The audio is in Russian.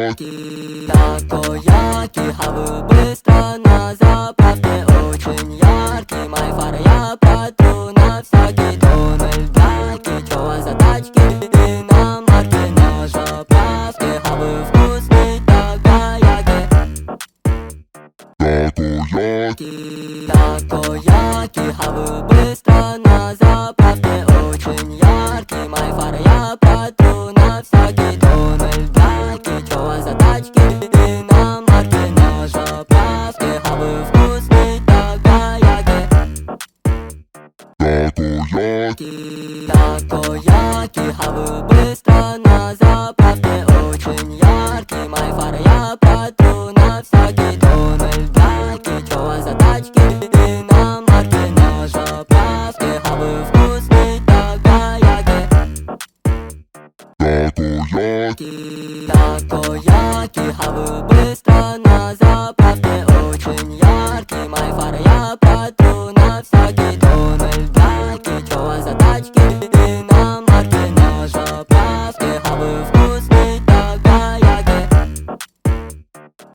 Такояки, хаваю быстро на заправке, очень яркий. Майфар я протру на всякий. Дональд Даки, чё у вас за тачки? Иномарки на заправке, хаваю вкусный такояки. Такояки, хаваю быстро на заправке, очень яркий. Майфар я протру на всякий. Дональд Даки, чё у вас за тачки? Иномарки на заправке, хаваю вкусный такояки. Такояки, хаваю быстро на заправке, очень яркий. Майфар я протру на всякий. Дональд Даки, чё у вас за тачки? Иномарки на заправке, хаваю вкусный такояки. Такояки, хаваю быстро